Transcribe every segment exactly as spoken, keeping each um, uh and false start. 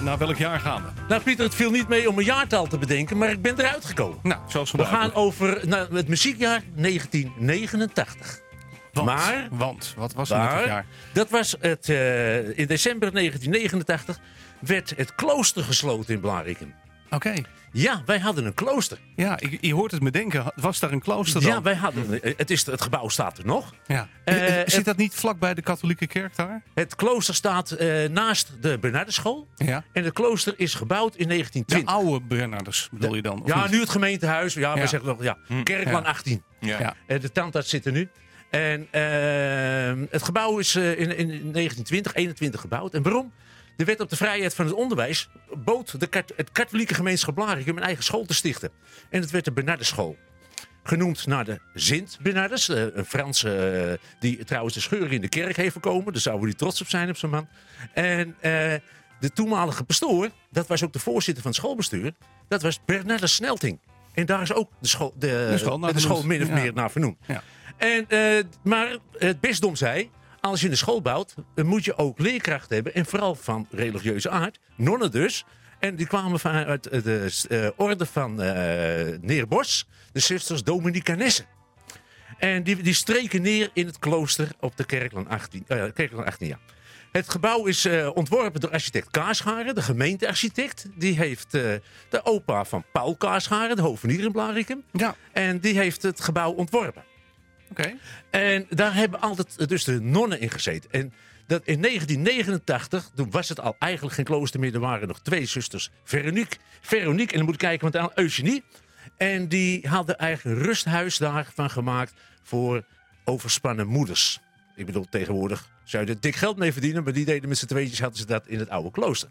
naar welk jaar gaan we? Nou Pieter, het viel niet mee om een jaartal te bedenken, maar ik ben eruit gekomen. Nou, zoals We vandaag. gaan over nou, het muziekjaar negentien negenentachtig. Want, maar, want, wat was er met maar het jaar? dat was het, uh, in december negentien negenentachtig werd het klooster gesloten in Blarikum. Oké. Okay. Ja, wij hadden een klooster. Ja, je, je hoort het me denken. Was daar een klooster dan? Ja, wij hadden. Het, is, het gebouw staat er nog. Ja. Uh, Zit het, dat niet vlakbij de katholieke kerk daar? Het klooster staat uh, naast de Bernardensschool. Ja. En het klooster is gebouwd in negentien twintig. De oude Bernardus bedoel je dan? Ja, niet? nu het gemeentehuis. Ja, ja. we zeggen nog, ja. Hm. Kerklaan ja. achttien. Ja. Ja. Uh, de tandarts zit er nu. En uh, het gebouw is uh, in, in negentien twintig, eenentwintig gebouwd. En waarom? De wet op de vrijheid van het onderwijs bood de kat, het katholieke gemeenschap Blarikum een eigen school te stichten. En het werd de Bernardensschool. Genoemd naar de Sint Bernardus, uh, een Franse uh, die trouwens de scheur in de kerk heeft voorkomen. Daar zouden we niet trots op zijn op zo'n man. En uh, de toenmalige pastoor, dat was ook de voorzitter van het schoolbestuur, dat was Bernardus Snelting. En daar is ook de school, de, de school, de school min of ja. meer naar vernoemd. Ja. En, uh, maar het bisdom zei, als je een school bouwt, dan moet je ook leerkrachten hebben. En vooral van religieuze aard. Nonnen dus. En die kwamen vanuit de uh, orde van uh, Neerbos. De zusters Dominicanessen. En die, die streken neer in het klooster op de Kerklaan achttien. Uh, Kerklaan achttien ja. Het gebouw is uh, ontworpen door architect Kaascharen, de gemeentearchitect. Die heeft uh, de opa van Paul Kaascharen, de hovenier in Blarikum. Ja. En die heeft het gebouw ontworpen. Okay. En daar hebben altijd dus de nonnen in gezeten. En dat in negentien negenentachtig, toen was het al eigenlijk geen klooster meer. Er waren nog twee zusters, Veronique, Veronique en dan moet ik kijken, want aan Eugenie. En die hadden eigenlijk een rusthuis daarvan gemaakt voor overspannen moeders. Ik bedoel, tegenwoordig zou je er dik geld mee verdienen, maar die deden met z'n tweetjes, hadden ze dat in het oude klooster.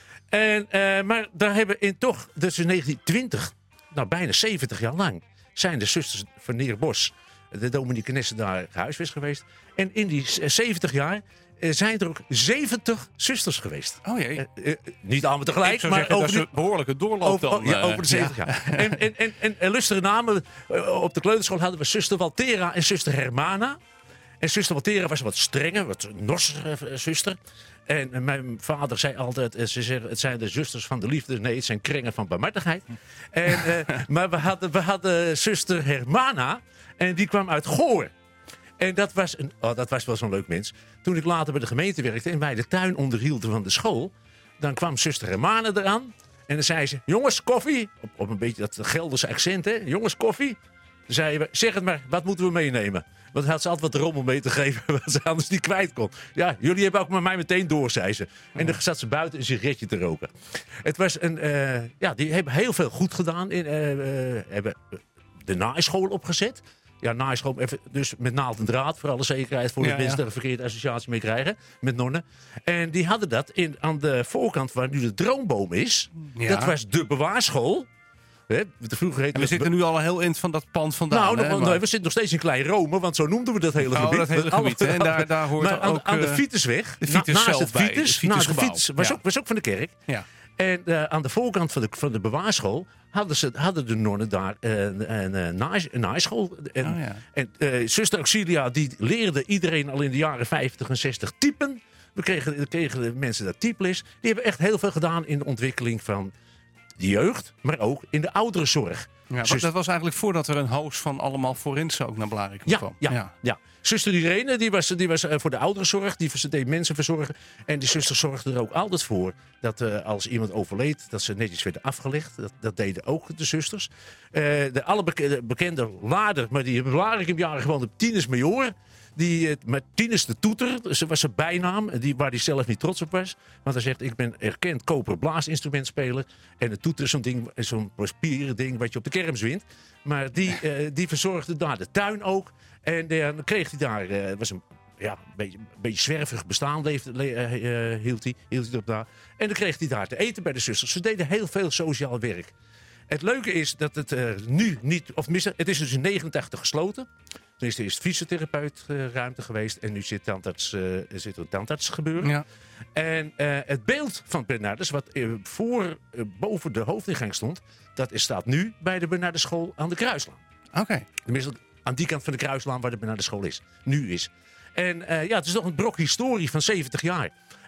En, uh, maar daar hebben in toch, dus in negentien twintig, nou bijna zeventig jaar lang, zijn de zusters van Neerbos, de Dominicanessen, daar gehuisvest geweest. En in die zeventig jaar uh, zijn er ook zeventig zusters geweest. Oh jee. Uh, uh, niet allemaal tegelijk, maar zeggen, over dat is een behoorlijke doorloop dan. Over, ja, uh, over de zeventig ja. jaar. En, en, en, en, en lustige namen. Uh, op de kleuterschool hadden we zuster Waltera en zuster Hermana. En zuster Waltera was wat strenger, wat norsere uh, zuster. En uh, mijn vader zei altijd, uh, ze zeggen, het zijn de zusters van de liefde. Nee, het zijn krengen van barmhartigheid. En, uh, maar we hadden, we hadden zuster Hermana. En die kwam uit Goor. En dat was, een, oh, dat was wel zo'n leuk mens. Toen ik later bij de gemeente werkte en wij de tuin onderhielden van de school, dan kwam zuster Hermana eraan. En dan zei ze, jongens, koffie. Op, op een beetje dat Gelderse accent, hè. Jongens, koffie. Dan zeiden we, zeg het maar, wat moeten we meenemen? Want had ze altijd wat rommel mee te geven, wat ze anders niet kwijt kon. Ja, jullie hebben ook met mij meteen door, zei ze. En dan zat ze buiten een sigaretje te roken. Het was een, uh, ja, die hebben heel veel goed gedaan. In, uh, uh, hebben de naaischool opgezet. Ja, naaischool, even, dus met naald en draad, voor alle zekerheid, voor de ja, mensen ja. er een verkeerde associatie mee krijgen, met nonnen. En die hadden dat in, aan de voorkant waar nu de droomboom is. Ja. Dat was de bewaarschool. He, vroeger heette En we het zitten nu al een heel eind van dat pand vandaan. nou, nog, hè, nee, maar... we zitten nog steeds in Klein Rome, want zo noemden we dat hele Oh, gebied. dat hele Alle- gebied, hè, en daar- daar hoort maar er aan, ook, aan de uh, Vitusweg, de na- Vitus naast zelf het bij, Vitus, het naast de Vitusgebouw. Vitus, was, Ja. ook, was ook van de kerk. Ja. En uh, aan de voorkant van de, van de bewaarschool hadden, ze, hadden de nonnen daar uh, een, een, naai- een naaischool. En, Oh, ja. en uh, zuster Auxilia, die leerde iedereen al in de jaren vijftig en zestig typen. We kregen, we kregen de mensen dat typles. Die hebben echt heel veel gedaan in de ontwikkeling van de jeugd, maar ook in de ouderenzorg. Ja, want Zus- dat was eigenlijk voordat er een host van allemaal forensen ook naar Blarikum Ja, kwam. ja, ja. ja. Zuster Irene, die was, die was uh, voor de ouderenzorg. Die ze deed mensen verzorgen. En die zuster zorgde er ook altijd voor dat uh, als iemand overleed, dat ze netjes werden afgelegd. Dat, dat deden ook de zusters. Uh, de allerbekende bekende lader, maar die in Blarikum jaren gewoon de Tinus Major. Die, uh, Martinus de Toeter, dus dat was zijn bijnaam, die, waar hij zelf niet trots op was. Want hij zegt, ik ben erkend koper blaasinstrumentspeler. En de toeter is zo'n ding, zo'n papieren ding wat je op de kermis wint. Maar die, uh, die verzorgde daar de tuin ook. En uh, dan kreeg hij daar, uh, het was een, ja, een, beetje, een beetje zwervig bestaan leefde, le, uh, hield hij, hield hij op daar. En dan kreeg hij daar te eten bij de zusters. Ze deden heel veel sociaal werk. Het leuke is dat het uh, nu niet, of tenminste, het is dus in negenentachtig gesloten. Toen is er eerst fysiotherapeutruimte geweest en nu zit, tandarts, uh, zit er een tandarts gebeuren. Ja. En uh, het beeld van Bernardus, wat uh, voor, uh, boven de hoofdingang stond, dat is, staat nu bij de Bernardusschool aan de Kruislaan. Oké. Okay. Tenminste, aan die kant van de Kruislaan waar de Bernardusschool is, nu is. En uh, ja, het is nog een brok historie van zeventig jaar.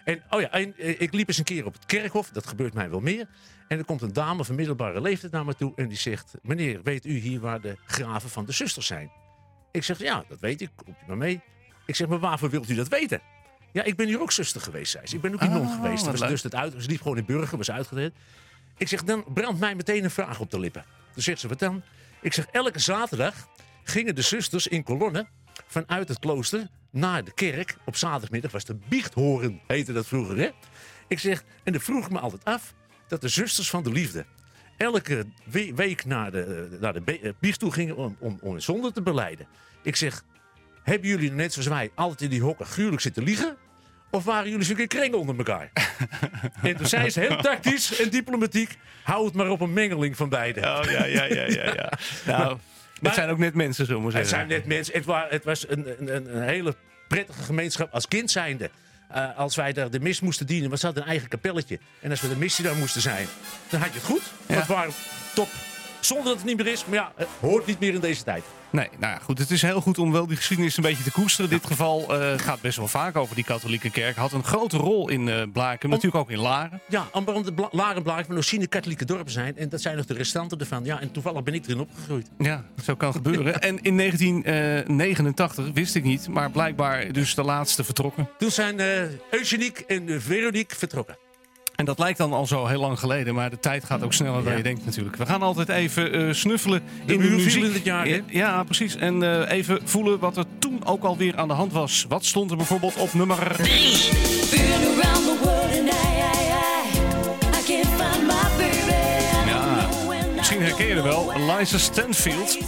En, oh ja, en, eh, ik liep eens een keer op het kerkhof. Dat gebeurt mij wel meer. En er komt een dame van middelbare leeftijd naar me toe. En die zegt, meneer, weet u hier waar de graven van de zusters zijn? Ik zeg, ja, dat weet ik. Komt u maar mee. Ik zeg, maar waarvoor wilt u dat weten? Ja, ik ben hier ook zuster geweest, zei ze. Ik ben ook in non Oh, geweest. wat Was leuk. dus het uit, ze liep gewoon in Burger, was uitgedeeld. Ik zeg, dan brandt mij meteen een vraag op de lippen. Dan zegt ze, wat dan? Ik zeg, elke zaterdag gingen de zusters in kolonnen vanuit het klooster naar de kerk. Op zaterdagmiddag was de biechthoren, heette dat vroeger, hè? Ik zeg, en dan vroeg ik me altijd af dat de zusters van de liefde elke we- week naar de, naar de be- eh, biecht toe gingen om, om, om hun zonde te belijden. Ik zeg, hebben jullie net zoals wij altijd in die hokken gruwelijk zitten liegen? Of waren jullie zo'n kring onder elkaar? En toen zei ze heel tactisch en diplomatiek, hou het maar op een mengeling van beide. Oh, ja, ja, ja, ja. ja. Nou, het zijn ook net mensen, zullen we maar Het zeggen. zijn net mensen. Het, wa- het was een, een, een hele prettige gemeenschap als kind zijnde. Uh, als wij daar de mis moesten dienen, was dat een eigen kapelletje. En als we de missie daar moesten zijn, dan had je het goed. Ja. Dat waren top. Zonder dat het niet meer is, maar ja, het hoort niet meer in deze tijd. Nee, nou ja, goed. Het is heel goed om wel die geschiedenis een beetje te koesteren. In dit geval uh, gaat best wel vaak over die katholieke kerk. Had een grote rol in uh, Blaakem, natuurlijk ook in Laren. Ja, omdat de Bla- Laren en Blaakem nog zien katholieke dorpen zijn. En dat zijn nog de restanten ervan. Ja, en toevallig ben ik erin opgegroeid. Ja, zo kan gebeuren. En in negentien negenentachtig, wist ik niet, maar blijkbaar dus de laatste vertrokken. Toen zijn uh, Eugenique en uh, Veronique vertrokken. En dat lijkt dan al zo heel lang geleden, maar de tijd gaat ook sneller dan Ja. je denkt natuurlijk. We gaan altijd even uh, snuffelen De in de muur viel muziek. in het jaar, hè? Ja, precies. En uh, even voelen wat er toen ook alweer aan de hand was. Wat stond er bijvoorbeeld op nummer... Been around the world and I, I, I, I can't find my baby. Ja, misschien herken je er wel. Liza Stanfield.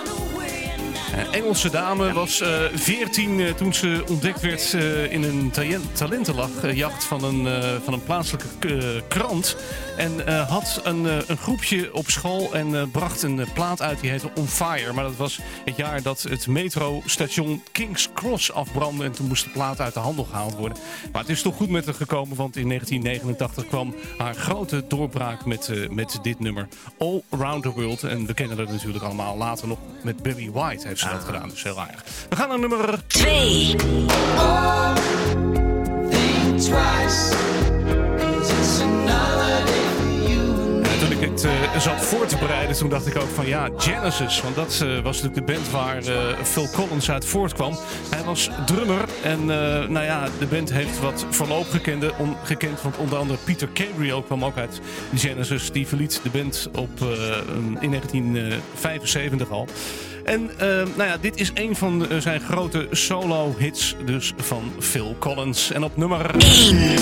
Een Engelse dame was uh, veertien uh, toen ze ontdekt werd uh, in een ta- talentenjacht van een, uh, van een plaatselijke uh, krant. En uh, had een, uh, een groepje op school en uh, bracht een uh, plaat uit die heette On Fire. Maar dat was het jaar dat het metrostation King's Cross afbrandde. En toen moest de plaat uit de handel gehaald worden. Maar het is toch goed met haar gekomen, want in negentien negenentachtig kwam haar grote doorbraak met, uh, met dit nummer. All Around the World. En we kennen dat natuurlijk allemaal later nog met Barry White heeft ze dat gedaan. Dus heel aardig. We gaan naar nummer Twee. Oh, think twice, 'cause it's another day for you and me. En toen ik het uh, zat voor te bereiden, toen dacht ik ook van ja, Genesis. Want dat uh, was natuurlijk de band waar uh, Phil Collins uit voortkwam. Hij was drummer en uh, nou ja, de band heeft wat verloop gekende, on, gekend. Want onder andere Peter Gabriel kwam ook uit Genesis. Die verliet de band op, uh, in negentien vijfenzeventig al. En uh, nou ja, dit is een van uh, zijn grote solo-hits dus van Phil Collins. En op nummer... Eén.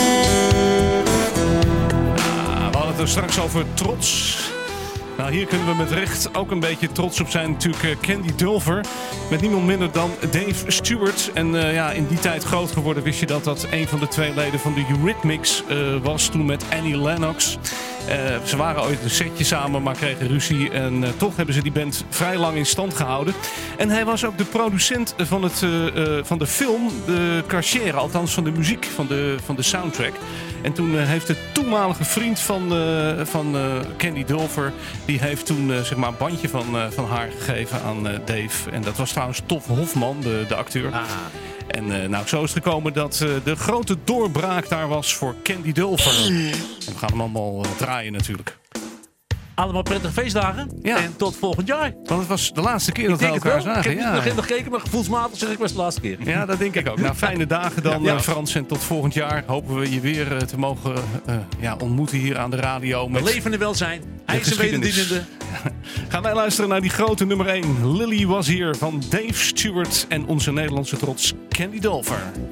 We hadden het er straks over trots. Nou, hier kunnen we met recht ook een beetje trots op zijn. Natuurlijk uh, Candy Dulfer. Met niemand minder dan Dave Stewart. En uh, ja, in die tijd groot geworden wist je dat dat een van de twee leden van de Eurythmics uh, was. Toen met Annie Lennox. Uh, ze waren ooit een setje samen, maar kregen ruzie. En uh, toch hebben ze die band vrij lang in stand gehouden. En hij was ook de producent van, het, uh, uh, van de film, de Carrière. Althans van de muziek, van de, van de soundtrack. En toen uh, heeft de toenmalige vriend van, uh, van uh, Candy Dulfer... die heeft toen uh, zeg maar een bandje van, uh, van haar gegeven aan uh, Dave. En dat was trouwens Tof Hofman, de, de acteur. Ah. En uh, nou, zo is het gekomen dat uh, de grote doorbraak daar was voor Candy Dulfer. En we gaan hem allemaal uh, draaien natuurlijk. Allemaal prettige feestdagen. Ja. En tot volgend jaar. Want het was de laatste keer dat we Ik denk het elkaar wel. Ik zagen. heb niet nog Ja. in gekeken, maar gevoelsmatig zeg ik was de laatste keer. Ja, dat denk ik ook. Nou, fijne dagen dan, Ja. uh, Frans. En tot volgend jaar hopen we je weer uh, te mogen uh, ja, ontmoeten hier aan de radio. We Met leven en welzijn. Hij is een geschiedenis. wederdienende. Gaan wij luisteren naar die grote nummer één. Lily Was Here van Dave Stewart en onze Nederlandse trots Candy Dulfer.